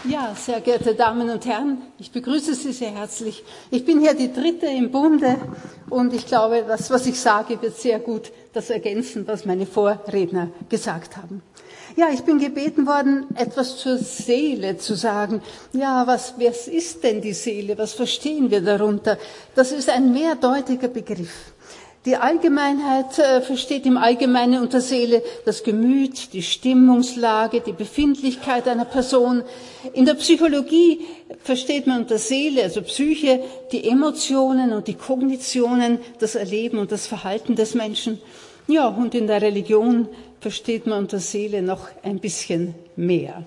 Ja, sehr geehrte Damen und Herren, ich begrüße Sie sehr herzlich. Ich bin hier die Dritte im Bunde und ich glaube, das, was ich sage, wird sehr gut das ergänzen, was meine Vorredner gesagt haben. Ja, ich bin gebeten worden, etwas zur Seele zu sagen. Ja, was ist denn die Seele? Was verstehen wir darunter? Das ist ein mehrdeutiger Begriff. Die Allgemeinheit versteht im Allgemeinen unter Seele das Gemüt, die Stimmungslage, die Befindlichkeit einer Person. In der Psychologie versteht man unter Seele, also Psyche, die Emotionen und die Kognitionen, das Erleben und das Verhalten des Menschen. Ja, und in der Religion versteht man unter Seele noch ein bisschen mehr.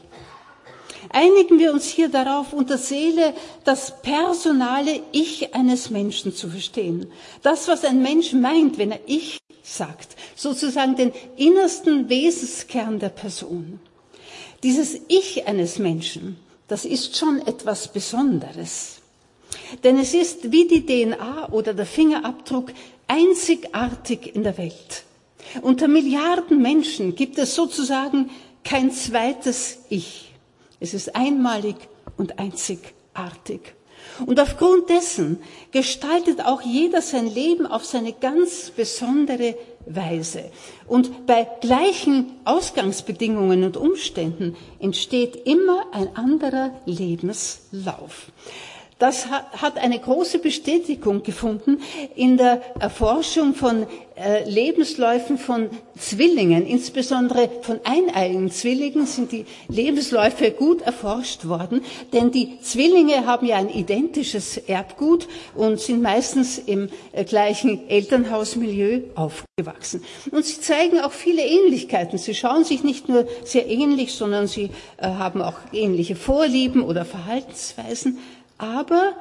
Einigen wir uns hier darauf, unter Seele das personale Ich eines Menschen zu verstehen. Das, was ein Mensch meint, wenn er Ich sagt. Sozusagen den innersten Wesenskern der Person. Dieses Ich eines Menschen, das ist schon etwas Besonderes. Denn es ist wie die DNA oder der Fingerabdruck einzigartig in der Welt. Unter Milliarden Menschen gibt es sozusagen kein zweites Ich. Es ist einmalig und einzigartig. Und aufgrund dessen gestaltet auch jeder sein Leben auf seine ganz besondere Weise. Und bei gleichen Ausgangsbedingungen und Umständen entsteht immer ein anderer Lebenslauf. Das hat eine große Bestätigung gefunden in der Erforschung von Lebensläufen von Zwillingen. Insbesondere von eineiigen Zwillingen sind die Lebensläufe gut erforscht worden, denn die Zwillinge haben ja ein identisches Erbgut und sind meistens im gleichen Elternhausmilieu aufgewachsen. Und sie zeigen auch viele Ähnlichkeiten. Sie schauen sich nicht nur sehr ähnlich, sondern sie haben auch ähnliche Vorlieben oder Verhaltensweisen. Aber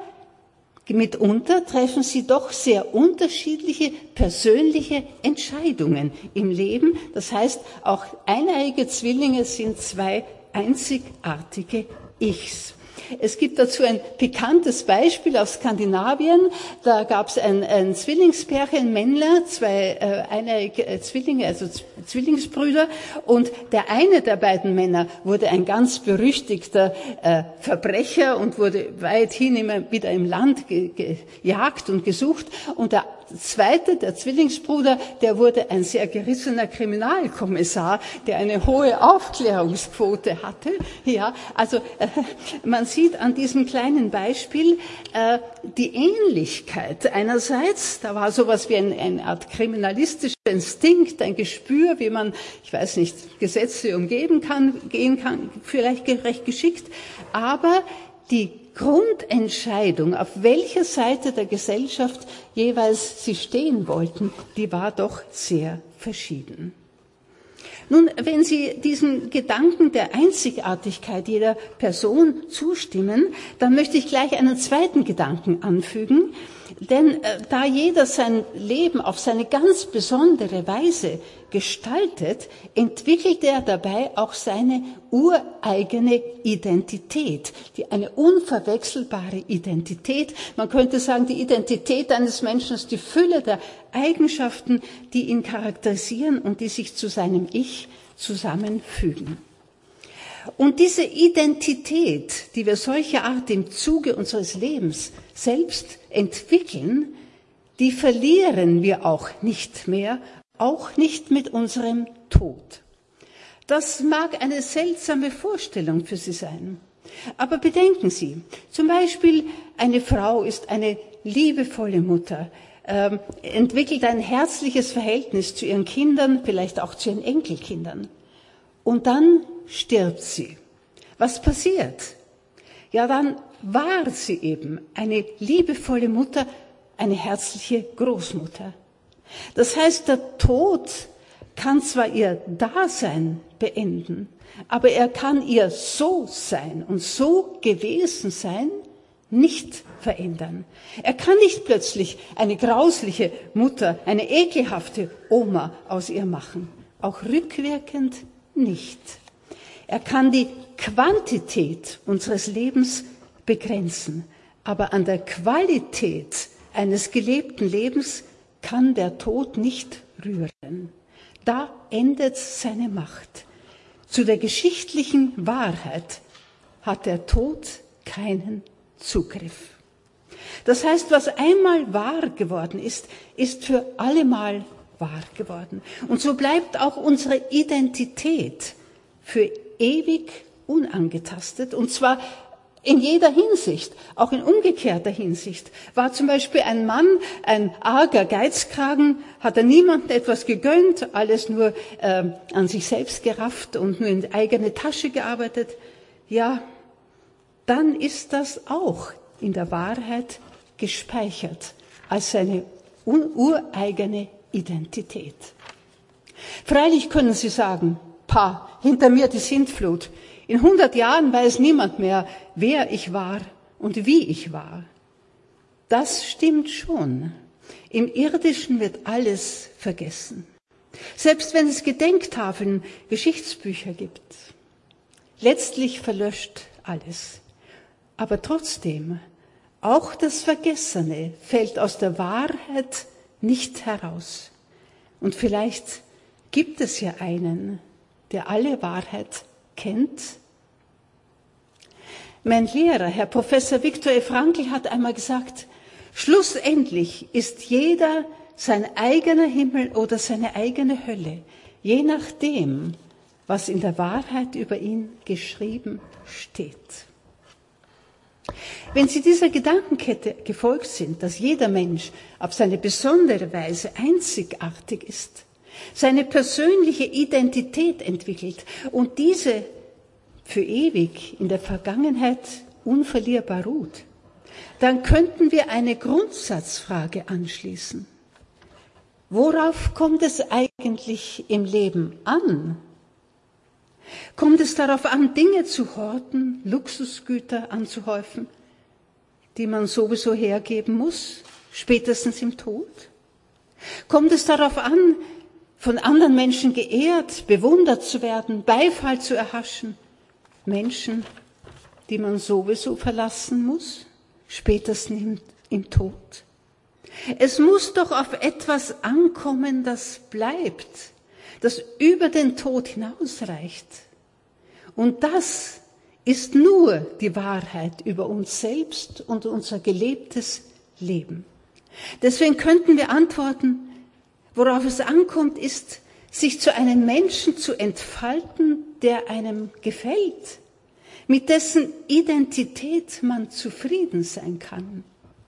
mitunter treffen sie doch sehr unterschiedliche persönliche Entscheidungen im Leben. Das heißt, auch eineiige Zwillinge sind zwei einzigartige Ichs. Es gibt dazu ein pikantes Beispiel aus Skandinavien. Da gab es ein Zwillingspärchen, ein Männler, zwei eineige Zwillinge, also Zwillingsbrüder. Und der eine der beiden Männer wurde ein ganz berüchtigter Verbrecher und wurde weithin immer wieder im Land gejagt und gesucht. Und der zweite, der Zwillingsbruder, der wurde ein sehr gerissener Kriminalkommissar, der eine hohe Aufklärungsquote hatte. Ja, also man sieht an diesem kleinen Beispiel die Ähnlichkeit. Einerseits, da war sowas wie eine Art kriminalistischer Instinkt, ein Gespür, wie man, ich weiß nicht, Gesetze umgehen kann, vielleicht recht geschickt, aber die Grundentscheidung, auf welcher Seite der Gesellschaft jeweils sie stehen wollten, die war doch sehr verschieden. Nun, wenn Sie diesen Gedanken der Einzigartigkeit jeder Person zustimmen, dann möchte ich gleich einen zweiten Gedanken anfügen. Denn da jeder sein Leben auf seine ganz besondere Weise gestaltet, entwickelt er dabei auch seine ureigene Identität, eine unverwechselbare Identität. Man könnte sagen, die Identität eines Menschen ist die Fülle der Eigenschaften, die ihn charakterisieren und die sich zu seinem Ich zusammenfügen. Und diese Identität, die wir solcher Art im Zuge unseres Lebens selbst entwickeln, die verlieren wir auch nicht mehr, auch nicht mit unserem Tod. Das mag eine seltsame Vorstellung für Sie sein. Aber bedenken Sie, zum Beispiel eine Frau ist eine liebevolle Mutter, entwickelt ein herzliches Verhältnis zu ihren Kindern, vielleicht auch zu ihren Enkelkindern. Und dann stirbt sie. Was passiert? Ja, dann war sie eben eine liebevolle Mutter, eine herzliche Großmutter. Das heißt, der Tod kann zwar ihr Dasein beenden, aber er kann ihr so sein und so gewesen sein nicht verändern. Er kann nicht plötzlich eine grausliche Mutter, eine ekelhafte Oma aus ihr machen. Auch rückwirkend nicht. Er kann die Quantität unseres Lebens begrenzen, aber an der Qualität eines gelebten Lebens kann der Tod nicht rühren. Da endet seine Macht. Zu der geschichtlichen Wahrheit hat der Tod keinen Zugriff. Das heißt, was einmal wahr geworden ist, ist für allemal wahr geworden. Und so bleibt auch unsere Identität für ewig unangetastet, und zwar in jeder Hinsicht, auch in umgekehrter Hinsicht. War zum Beispiel ein Mann ein arger Geizkragen, hat er niemandem etwas gegönnt, alles nur an sich selbst gerafft und nur in die eigene Tasche gearbeitet, ja, dann ist das auch in der Wahrheit gespeichert als seine ureigene Identität. Freilich können Sie sagen, hinter mir die Sintflut. In 100 Jahren weiß niemand mehr, wer ich war und wie ich war. Das stimmt schon. Im Irdischen wird alles vergessen. Selbst wenn es Gedenktafeln, Geschichtsbücher gibt. Letztlich verlöscht alles. Aber trotzdem, auch das Vergessene fällt aus der Wahrheit nicht heraus. Und vielleicht gibt es ja einen, der alle Wahrheit kennt. Mein Lehrer, Herr Professor Viktor E. Frankl, hat einmal gesagt, schlussendlich ist jeder sein eigener Himmel oder seine eigene Hölle, je nachdem, was in der Wahrheit über ihn geschrieben steht. Wenn Sie dieser Gedankenkette gefolgt sind, dass jeder Mensch auf seine besondere Weise einzigartig ist, seine persönliche Identität entwickelt und diese für ewig in der Vergangenheit unverlierbar ruht, dann könnten wir eine Grundsatzfrage anschließen. Worauf kommt es eigentlich im Leben an? Kommt es darauf an, Dinge zu horten, Luxusgüter anzuhäufen, die man sowieso hergeben muss, spätestens im Tod? Kommt es darauf an, von anderen Menschen geehrt, bewundert zu werden, Beifall zu erhaschen? Menschen, die man sowieso verlassen muss, spätestens im Tod. Es muss doch auf etwas ankommen, das bleibt, das über den Tod hinausreicht. Und das ist nur die Wahrheit über uns selbst und unser gelebtes Leben. Deswegen könnten wir antworten, worauf es ankommt, ist, sich zu einem Menschen zu entfalten, der einem gefällt, mit dessen Identität man zufrieden sein kann.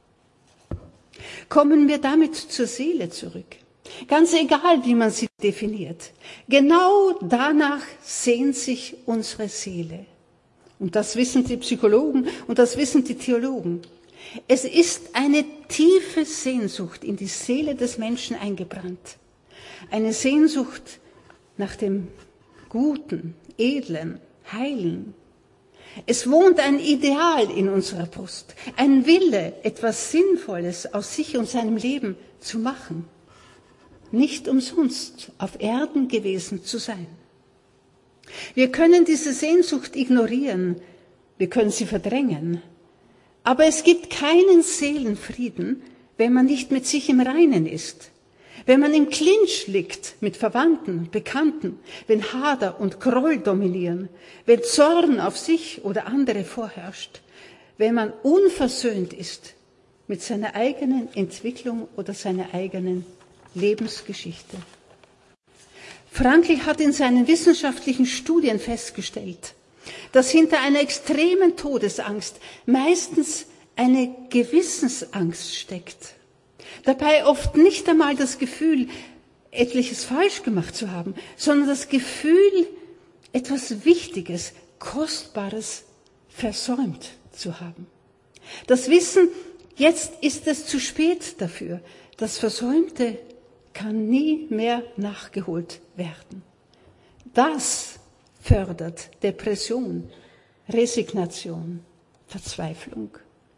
Kommen wir damit zur Seele zurück. Ganz egal, wie man sie definiert. Genau danach sehnt sich unsere Seele. Und das wissen die Psychologen und das wissen die Theologen. Es ist eine tiefe Sehnsucht in die Seele des Menschen eingebrannt. Eine Sehnsucht nach dem Guten, Edlen, Heilen. Es wohnt ein Ideal in unserer Brust, ein Wille, etwas Sinnvolles aus sich und seinem Leben zu machen. Nicht umsonst auf Erden gewesen zu sein. Wir können diese Sehnsucht ignorieren, wir können sie verdrängen. Aber es gibt keinen Seelenfrieden, wenn man nicht mit sich im Reinen ist. Wenn man im Clinch liegt mit Verwandten, Bekannten, wenn Hader und Groll dominieren, wenn Zorn auf sich oder andere vorherrscht, wenn man unversöhnt ist mit seiner eigenen Entwicklung oder seiner eigenen Lebensgeschichte. Frankl hat in seinen wissenschaftlichen Studien festgestellt, dass hinter einer extremen Todesangst meistens eine Gewissensangst steckt. Dabei oft nicht einmal das Gefühl, etliches falsch gemacht zu haben, sondern das Gefühl, etwas Wichtiges, Kostbares versäumt zu haben. Das Wissen, jetzt ist es zu spät dafür. Das Versäumte kann nie mehr nachgeholt werden. Das fördert Depression, Resignation, Verzweiflung.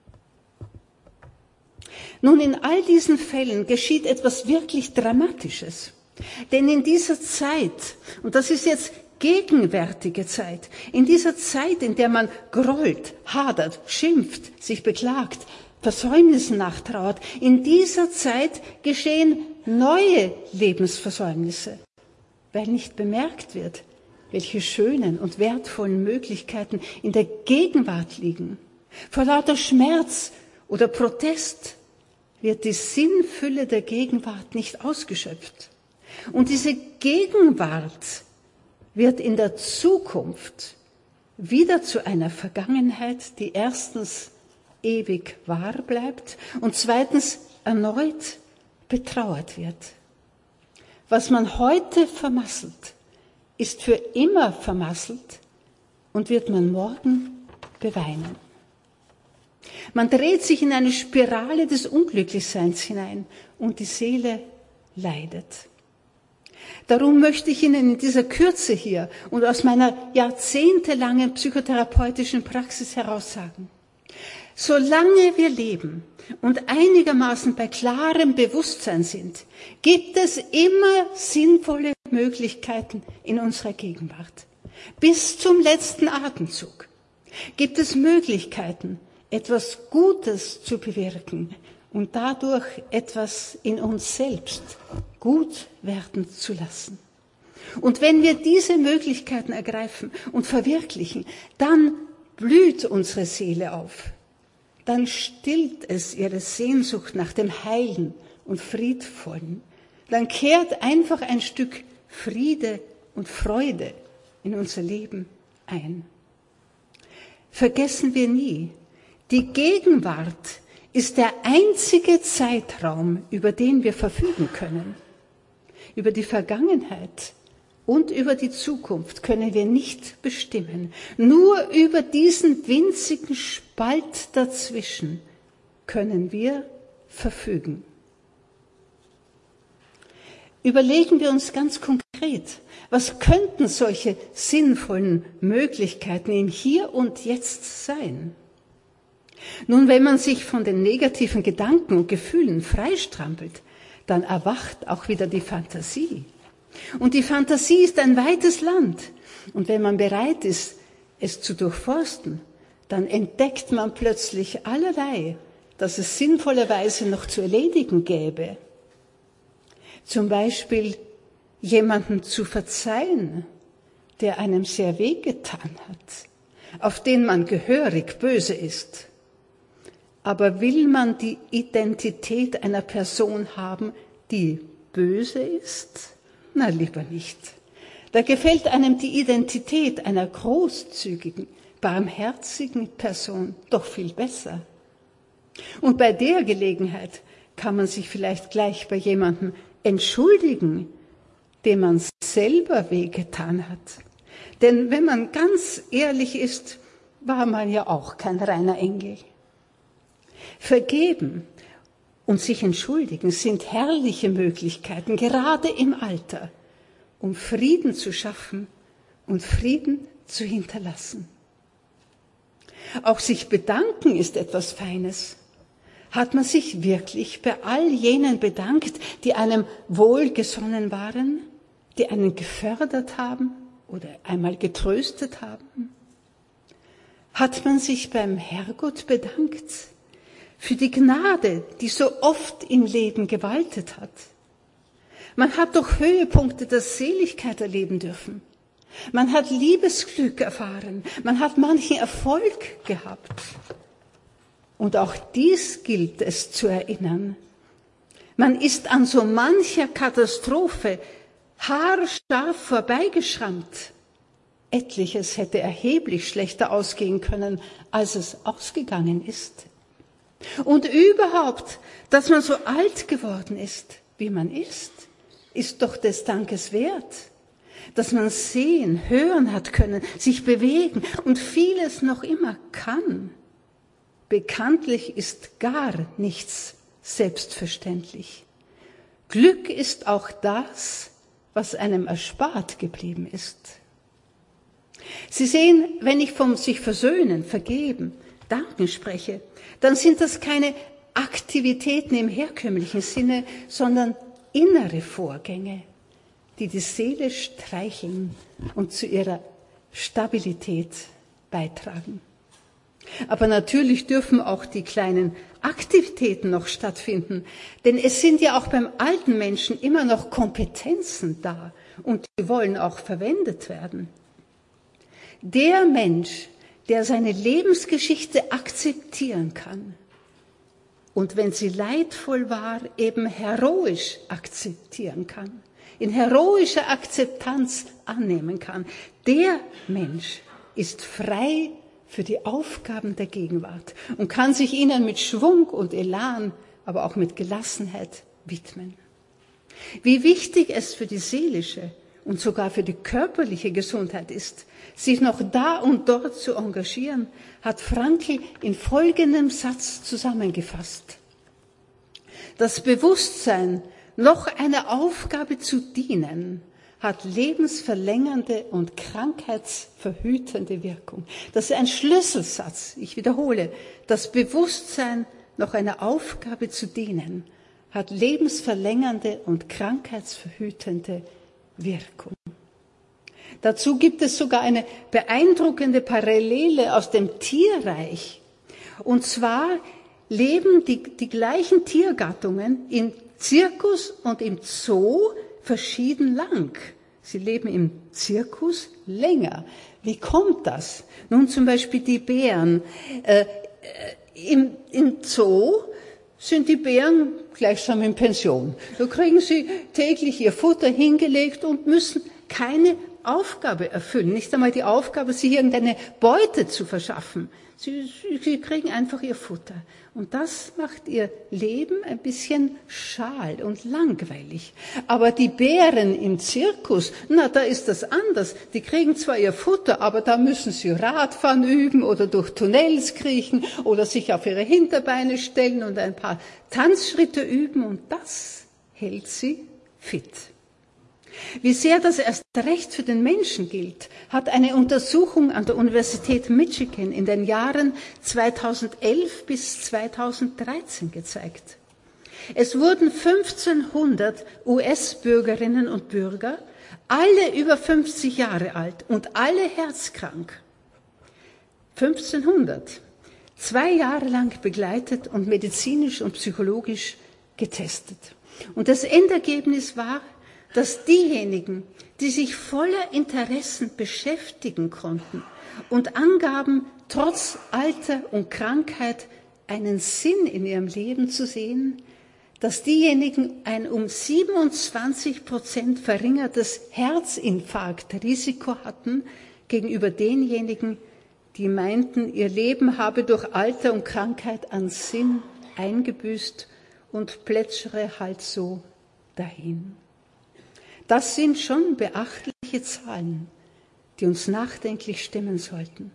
Nun, in all diesen Fällen geschieht etwas wirklich Dramatisches. Denn in dieser Zeit, und das ist jetzt gegenwärtige Zeit, in dieser Zeit, in der man grollt, hadert, schimpft, sich beklagt, Versäumnissen nachtrauert, in dieser Zeit geschehen neue Lebensversäumnisse, weil nicht bemerkt wird, welche schönen und wertvollen Möglichkeiten in der Gegenwart liegen. Vor lauter Schmerz oder Protest wird die Sinnfülle der Gegenwart nicht ausgeschöpft. Und diese Gegenwart wird in der Zukunft wieder zu einer Vergangenheit, die erstens ewig wahr bleibt und zweitens erneut betrauert wird. Was man heute vermasselt, ist für immer vermasselt und wird man morgen beweinen. Man dreht sich in eine Spirale des Unglücklichseins hinein und die Seele leidet. Darum möchte ich Ihnen in dieser Kürze hier und aus meiner jahrzehntelangen psychotherapeutischen Praxis heraus sagen: Solange wir leben und einigermaßen bei klarem Bewusstsein sind, gibt es immer sinnvolle Möglichkeiten in unserer Gegenwart. Bis zum letzten Atemzug gibt es Möglichkeiten, etwas Gutes zu bewirken und dadurch etwas in uns selbst gut werden zu lassen. Und wenn wir diese Möglichkeiten ergreifen und verwirklichen, dann blüht unsere Seele auf. Dann stillt es ihre Sehnsucht nach dem Heilen und Friedvollen. Dann kehrt einfach ein Stück Friede und Freude in unser Leben ein. Vergessen wir nie, die Gegenwart ist der einzige Zeitraum, über den wir verfügen können. Über die Vergangenheit und über die Zukunft können wir nicht bestimmen. Nur über diesen winzigen Spalt dazwischen können wir verfügen. Überlegen wir uns ganz konkret, was könnten solche sinnvollen Möglichkeiten im Hier und Jetzt sein? Nun, wenn man sich von den negativen Gedanken und Gefühlen freistrampelt, dann erwacht auch wieder die Fantasie. Und die Fantasie ist ein weites Land. Und wenn man bereit ist, es zu durchforsten, dann entdeckt man plötzlich allerlei, das es sinnvollerweise noch zu erledigen gäbe. Zum Beispiel jemanden zu verzeihen, der einem sehr wehgetan hat, auf den man gehörig böse ist. Aber will man die Identität einer Person haben, die böse ist? Na, lieber nicht. Da gefällt einem die Identität einer großzügigen, barmherzigen Person doch viel besser. Und bei der Gelegenheit kann man sich vielleicht gleich bei jemandem entschuldigen, dem man selber wehgetan hat. Denn wenn man ganz ehrlich ist, war man ja auch kein reiner Engel. Vergeben und sich entschuldigen sind herrliche Möglichkeiten, gerade im Alter, um Frieden zu schaffen und Frieden zu hinterlassen. Auch sich bedanken ist etwas Feines. Hat man sich wirklich bei all jenen bedankt, die einem wohlgesonnen waren, die einen gefördert haben oder einmal getröstet haben? Hat man sich beim Herrgott bedankt für die Gnade, die so oft im Leben gewaltet hat? Man hat doch Höhepunkte der Seligkeit erleben dürfen. Man hat Liebesglück erfahren. Man hat manchen Erfolg gehabt. Und auch dies gilt es zu erinnern. Man ist an so mancher Katastrophe haarscharf vorbeigeschrammt. Etliches hätte erheblich schlechter ausgehen können, als es ausgegangen ist. Und überhaupt, dass man so alt geworden ist, wie man ist doch des Dankes wert. Dass man sehen, hören hat können, sich bewegen und vieles noch immer kann. Bekanntlich ist gar nichts selbstverständlich. Glück ist auch das, was einem erspart geblieben ist. Sie sehen, wenn ich vom sich versöhnen, vergeben, danken spreche, dann sind das keine Aktivitäten im herkömmlichen Sinne, sondern innere Vorgänge, die die Seele streicheln und zu ihrer Stabilität beitragen. Aber natürlich dürfen auch die kleinen Aktivitäten noch stattfinden, denn es sind ja auch beim alten Menschen immer noch Kompetenzen da und die wollen auch verwendet werden. Der Mensch, der seine Lebensgeschichte akzeptieren kann und wenn sie leidvoll war, eben heroisch akzeptieren kann, in heroischer Akzeptanz annehmen kann, der Mensch ist frei für die Aufgaben der Gegenwart und kann sich ihnen mit Schwung und Elan, aber auch mit Gelassenheit widmen. Wie wichtig es für die seelische und sogar für die körperliche Gesundheit ist, sich noch da und dort zu engagieren, hat Frankl in folgendem Satz zusammengefasst. Das Bewusstsein, noch einer Aufgabe zu dienen, hat lebensverlängernde und krankheitsverhütende Wirkung. Das ist ein Schlüsselsatz. Ich wiederhole, das Bewusstsein, noch einer Aufgabe zu dienen, hat lebensverlängernde und krankheitsverhütende Wirkung. Dazu gibt es sogar eine beeindruckende Parallele aus dem Tierreich. Und zwar leben die gleichen Tiergattungen im Zirkus und im Zoo verschieden lang. Sie leben im Zirkus länger. Wie kommt das? Nun zum Beispiel die Bären. Im Zoo sind die Bären gleichsam in Pension. Da kriegen sie täglich ihr Futter hingelegt und müssen keine Aufgabe erfüllen. Nicht einmal die Aufgabe, sich irgendeine Beute zu verschaffen. Sie kriegen einfach ihr Futter. Und das macht ihr Leben ein bisschen schal und langweilig. Aber die Bären im Zirkus, da ist das anders. Die kriegen zwar ihr Futter, aber da müssen sie Radfahren üben oder durch Tunnels kriechen oder sich auf ihre Hinterbeine stellen und ein paar Tanzschritte üben. Und das hält sie fit. Wie sehr das erst recht für den Menschen gilt, hat eine Untersuchung an der Universität Michigan in den Jahren 2011 bis 2013 gezeigt. Es wurden 1500 US-Bürgerinnen und Bürger, alle über 50 Jahre alt und alle herzkrank, 1500, 2 Jahre lang begleitet und medizinisch und psychologisch getestet. Und das Endergebnis war, dass diejenigen, die sich voller Interessen beschäftigen konnten und angaben, trotz Alter und Krankheit einen Sinn in ihrem Leben zu sehen, dass diejenigen ein um 27% verringertes Herzinfarktrisiko hatten gegenüber denjenigen, die meinten, ihr Leben habe durch Alter und Krankheit an Sinn eingebüßt und plätschere halt so dahin. Das sind schon beachtliche Zahlen, die uns nachdenklich stimmen sollten.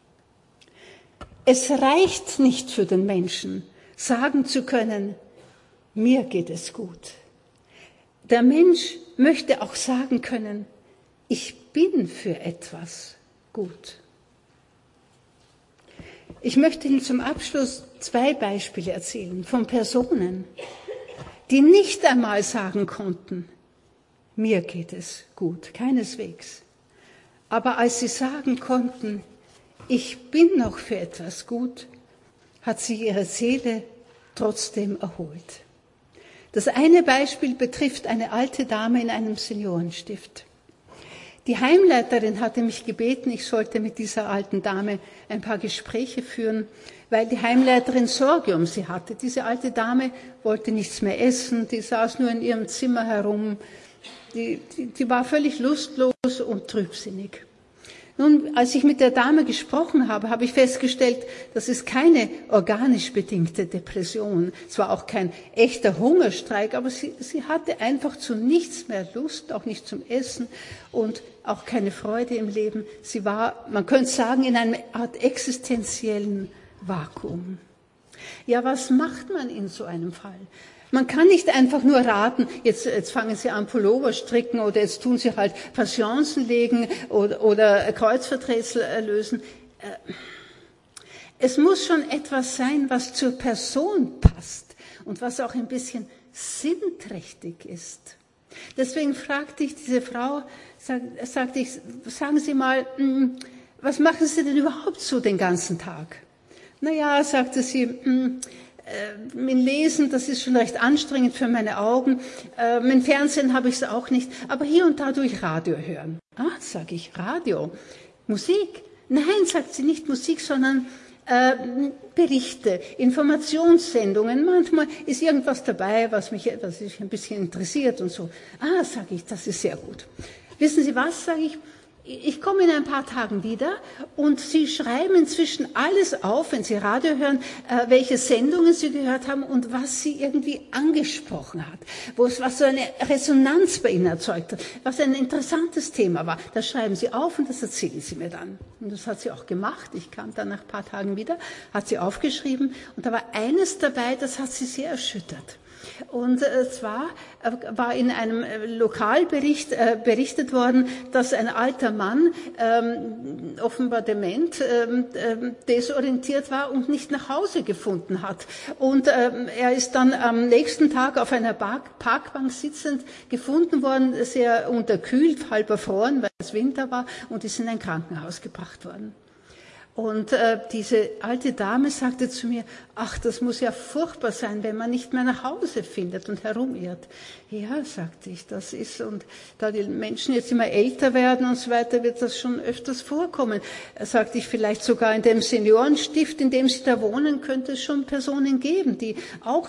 Es reicht nicht für den Menschen, sagen zu können, mir geht es gut. Der Mensch möchte auch sagen können, ich bin für etwas gut. Ich möchte Ihnen zum Abschluss 2 Beispiele erzählen von Personen, die nicht einmal sagen konnten, mir geht es gut, keineswegs. Aber als sie sagen konnten, ich bin noch für etwas gut, hat sich ihre Seele trotzdem erholt. Das eine Beispiel betrifft eine alte Dame in einem Seniorenstift. Die Heimleiterin hatte mich gebeten, ich sollte mit dieser alten Dame ein paar Gespräche führen, weil die Heimleiterin Sorge um sie hatte. Diese alte Dame wollte nichts mehr essen, die saß nur in ihrem Zimmer herum. Die war völlig lustlos und trübsinnig. Nun, als ich mit der Dame gesprochen habe, habe ich festgestellt, das ist keine organisch bedingte Depression. Es war auch kein echter Hungerstreik, aber sie hatte einfach zu nichts mehr Lust, auch nicht zum Essen und auch keine Freude im Leben. Sie war, man könnte sagen, in einer Art existenziellen Vakuum. Ja, was macht man in so einem Fall? Man kann nicht einfach nur raten, jetzt fangen Sie an Pullover stricken oder jetzt tun Sie halt Passionsen legen oder Kreuzworträtsel lösen. Es muss schon etwas sein, was zur Person passt und was auch ein bisschen sinnträchtig ist. Deswegen fragte ich diese Frau, sagte ich, sagen Sie mal, was machen Sie denn überhaupt so den ganzen Tag? Naja, sagte sie, mit Lesen, das ist schon recht anstrengend für meine Augen. Mit Fernsehen habe ich es auch nicht. Aber hier und da tue ich Radio hören. Ah, sage ich, Radio. Musik? Nein, sagt sie, nicht Musik, sondern Berichte, Informationssendungen. Manchmal ist irgendwas dabei, was mich ein bisschen interessiert und so. Sage ich, das ist sehr gut. Wissen Sie was, sage ich? Ich komme in ein paar Tagen wieder und Sie schreiben inzwischen alles auf, wenn Sie Radio hören, welche Sendungen Sie gehört haben und was Sie irgendwie angesprochen hat, was so eine Resonanz bei Ihnen erzeugt hat, was ein interessantes Thema war. Das schreiben Sie auf und das erzählen Sie mir dann. Und das hat sie auch gemacht. Ich kam dann nach ein paar Tagen wieder, hat sie aufgeschrieben und da war eines dabei, das hat sie sehr erschüttert. Und zwar war in einem Lokalbericht berichtet worden, dass ein alter Mann, offenbar dement, desorientiert war und nicht nach Hause gefunden hat. Und er ist dann am nächsten Tag auf einer Parkbank sitzend gefunden worden, sehr unterkühlt, halb erfroren, weil es Winter war, und ist in ein Krankenhaus gebracht worden. Und diese alte Dame sagte zu mir, ach, das muss ja furchtbar sein, wenn man nicht mehr nach Hause findet und herumirrt. Ja, sagte ich, das ist, und da die Menschen jetzt immer älter werden und so weiter, wird das schon öfters vorkommen. Sagte ich, vielleicht sogar in dem Seniorenstift, in dem Sie da wohnen, könnte es schon Personen geben, die auch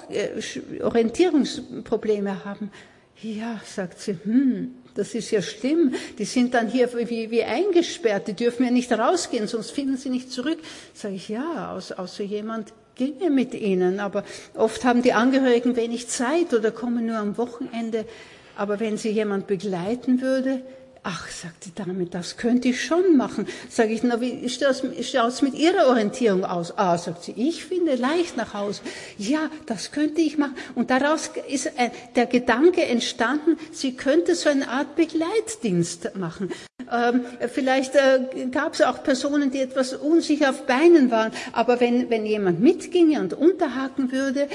Orientierungsprobleme haben. Ja, sagt sie, das ist ja schlimm. Die sind dann hier wie eingesperrt, die dürfen ja nicht rausgehen, sonst finden sie nicht zurück. Sag ich, ja, außer jemand ginge mit ihnen. Aber oft haben die Angehörigen wenig Zeit oder kommen nur am Wochenende. Aber wenn sie jemand begleiten würde, ach, sagt die Dame, das könnte ich schon machen. Sag ich, na, wie schaut's mit Ihrer Orientierung aus? Sagt sie, ich finde leicht nach Hause. Ja, das könnte ich machen. Und daraus ist der Gedanke entstanden, sie könnte so eine Art Begleitdienst machen. Vielleicht gab es auch Personen, die etwas unsicher auf Beinen waren. Aber wenn jemand mitginge und unterhaken würde,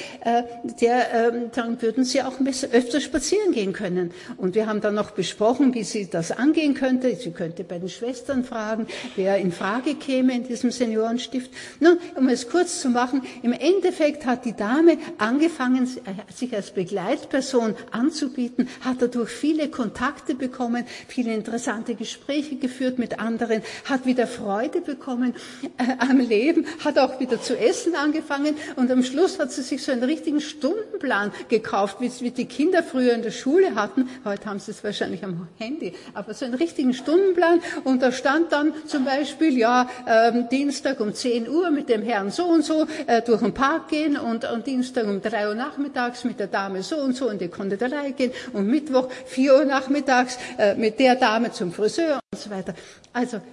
dann würden sie auch öfter spazieren gehen können. Und wir haben dann noch besprochen, wie sie das angehen könnte. Sie könnte bei den Schwestern fragen, wer in Frage käme in diesem Seniorenstift. Nun, um es kurz zu machen, im Endeffekt hat die Dame angefangen, sich als Begleitperson anzubieten, hat dadurch viele Kontakte bekommen, viele interessante Gespräche geführt mit anderen, hat wieder Freude bekommen am Leben, hat auch wieder zu essen angefangen und am Schluss hat sie sich so einen richtigen Stundenplan gekauft, wie die Kinder früher in der Schule hatten. Heute haben sie es wahrscheinlich am Handy, aber so einen richtigen Stundenplan, und da stand dann zum Beispiel, Dienstag um 10 Uhr mit dem Herrn so und so durch den Park gehen und Dienstag um 3 Uhr nachmittags mit der Dame so und so in die Konditorei gehen und Mittwoch 4 Uhr nachmittags mit der Dame zum Friseur und so weiter. Also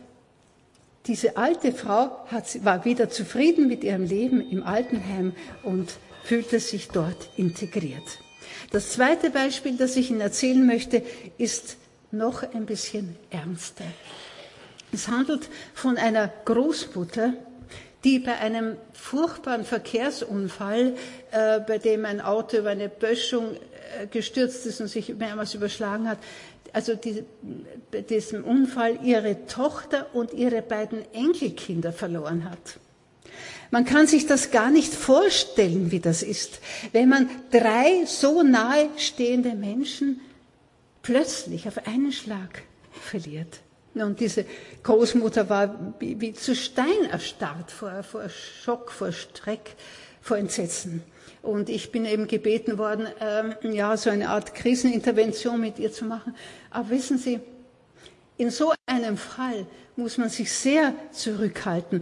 diese alte Frau war wieder zufrieden mit ihrem Leben im Altenheim und fühlte sich dort integriert. Das zweite Beispiel, das ich Ihnen erzählen möchte, ist noch ein bisschen ernster. Es handelt von einer Großmutter, die bei einem furchtbaren Verkehrsunfall, bei dem ein Auto über eine Böschung gestürzt ist und sich mehrmals überschlagen hat, also bei diesem Unfall ihre Tochter und ihre beiden Enkelkinder verloren hat. Man kann sich das gar nicht vorstellen, wie das ist, wenn man 3 so nahe stehende Menschen plötzlich auf einen Schlag verliert. Und diese Großmutter war wie zu Stein erstarrt vor Schock, vor Schreck, vor Entsetzen. Und ich bin eben gebeten worden, so eine Art Krisenintervention mit ihr zu machen. Aber wissen Sie, in so einem Fall muss man sich sehr zurückhalten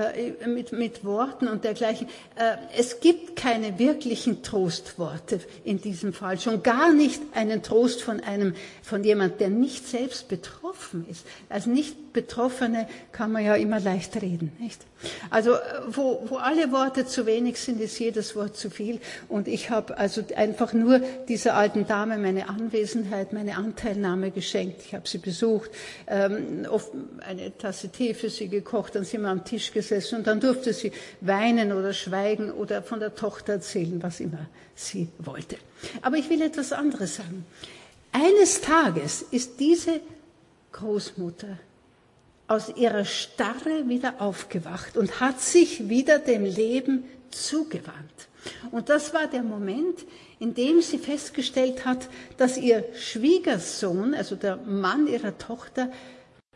mit Worten und dergleichen. Es gibt keine wirklichen Trostworte in diesem Fall, schon gar nicht einen Trost von jemand, der nicht selbst betroffen ist. Als Nicht-Betroffene kann man ja immer leicht reden, nicht? Also wo alle Worte zu wenig sind, ist jedes Wort zu viel. Und ich habe also einfach nur dieser alten Dame meine Anwesenheit, meine Anteilnahme geschenkt. Ich habe sie besucht, oft eine Tasse Tee für sie gekocht, dann sind wir am Tisch gesessen und dann durfte sie weinen oder schweigen oder von der Tochter erzählen, was immer sie wollte. Aber ich will etwas anderes sagen. Eines Tages ist diese Großmutter aus ihrer Starre wieder aufgewacht und hat sich wieder dem Leben zugewandt. Und das war der Moment, in dem sie festgestellt hat, dass ihr Schwiegersohn, also der Mann ihrer Tochter,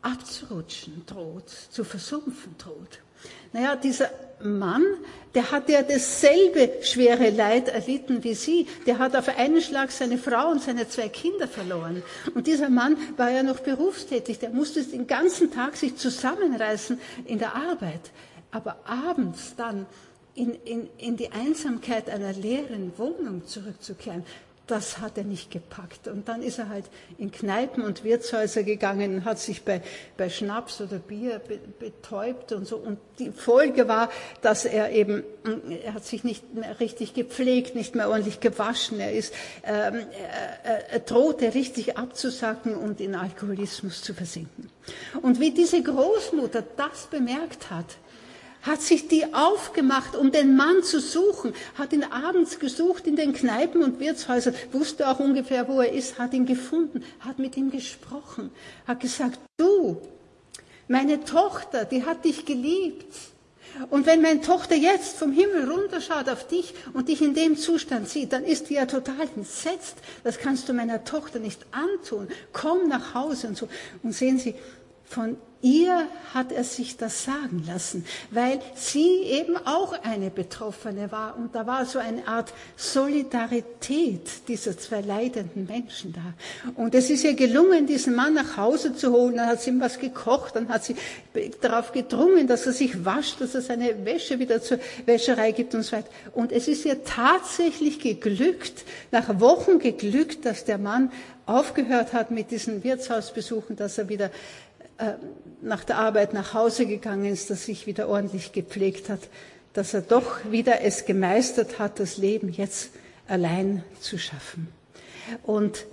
abzurutschen droht, zu versumpfen droht. Naja, dieser Mann, der hat ja dasselbe schwere Leid erlitten wie sie. Der hat auf einen Schlag seine Frau und seine 2 Kinder verloren. Und dieser Mann war ja noch berufstätig. Der musste den ganzen Tag sich zusammenreißen in der Arbeit. Aber abends dann in die Einsamkeit einer leeren Wohnung zurückzukehren, das hat er nicht gepackt. Und dann ist er halt in Kneipen und Wirtshäuser gegangen und hat sich bei Schnaps oder Bier betäubt und so. Und die Folge war, dass er hat sich nicht mehr richtig gepflegt, nicht mehr ordentlich gewaschen. Er drohte richtig abzusacken und in Alkoholismus zu versinken. Und wie diese Großmutter das bemerkt hat sich die aufgemacht, um den Mann zu suchen, hat ihn abends gesucht in den Kneipen und Wirtshäusern, wusste auch ungefähr, wo er ist, hat ihn gefunden, hat mit ihm gesprochen, hat gesagt, du, meine Tochter, die hat dich geliebt. Und wenn meine Tochter jetzt vom Himmel runterschaut auf dich und dich in dem Zustand sieht, dann ist die ja total entsetzt. Das kannst du meiner Tochter nicht antun. Komm nach Hause und so. Und sehen Sie, von ihr hat er sich das sagen lassen, weil sie eben auch eine Betroffene war. Und da war so eine Art Solidarität dieser 2 leidenden Menschen da. Und es ist ihr gelungen, diesen Mann nach Hause zu holen. Dann hat sie ihm was gekocht, dann hat sie darauf gedrungen, dass er sich wascht, dass er seine Wäsche wieder zur Wäscherei gibt und so weiter. Und es ist ihr tatsächlich geglückt, nach Wochen geglückt, dass der Mann aufgehört hat mit diesen Wirtshausbesuchen, dass er wieder nach der Arbeit nach Hause gegangen ist, dass er sich wieder ordentlich gepflegt hat, dass er doch wieder es gemeistert hat, das Leben jetzt allein zu schaffen. Und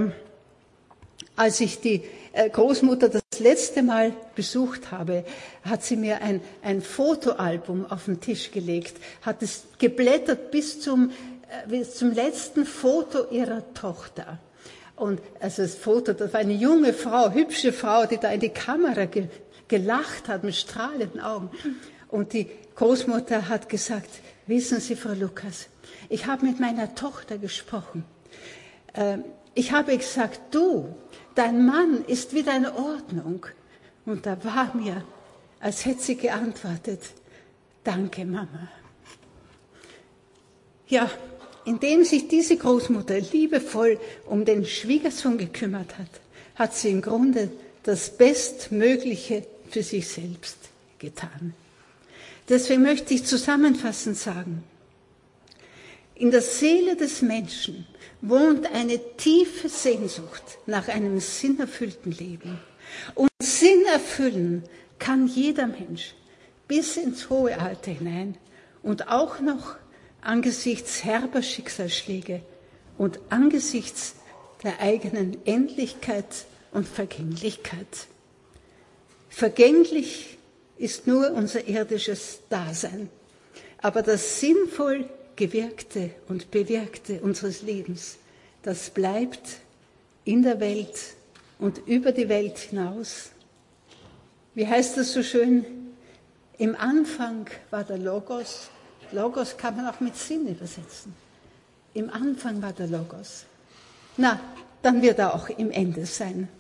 als ich die Großmutter das letzte Mal besucht habe, hat sie mir ein Fotoalbum auf den Tisch gelegt, hat es geblättert bis zum letzten Foto ihrer Tochter. Und also das Foto, das war eine junge Frau, hübsche Frau, die da in die Kamera gelacht hat mit strahlenden Augen. Und die Großmutter hat gesagt, wissen Sie, Frau Lukas, ich habe mit meiner Tochter gesprochen. Ich habe gesagt, du, dein Mann ist wieder in Ordnung. Und da war mir, als hätte sie geantwortet, danke, Mama. Ja, indem sich diese Großmutter liebevoll um den Schwiegersohn gekümmert hat sie im Grunde das Bestmögliche für sich selbst getan. Deswegen möchte ich zusammenfassend sagen, in der Seele des Menschen wohnt eine tiefe Sehnsucht nach einem sinnerfüllten Leben. Und Sinn erfüllen kann jeder Mensch bis ins hohe Alter hinein und auch noch angesichts herber Schicksalsschläge und angesichts der eigenen Endlichkeit und Vergänglichkeit. Vergänglich ist nur unser irdisches Dasein, aber das sinnvoll Gewirkte und Bewirkte unseres Lebens, das bleibt in der Welt und über die Welt hinaus. Wie heißt das so schön? Im Anfang war der Logos. Logos kann man auch mit Sinn übersetzen. Im Anfang war der Logos. Na, dann wird er auch im Ende sein.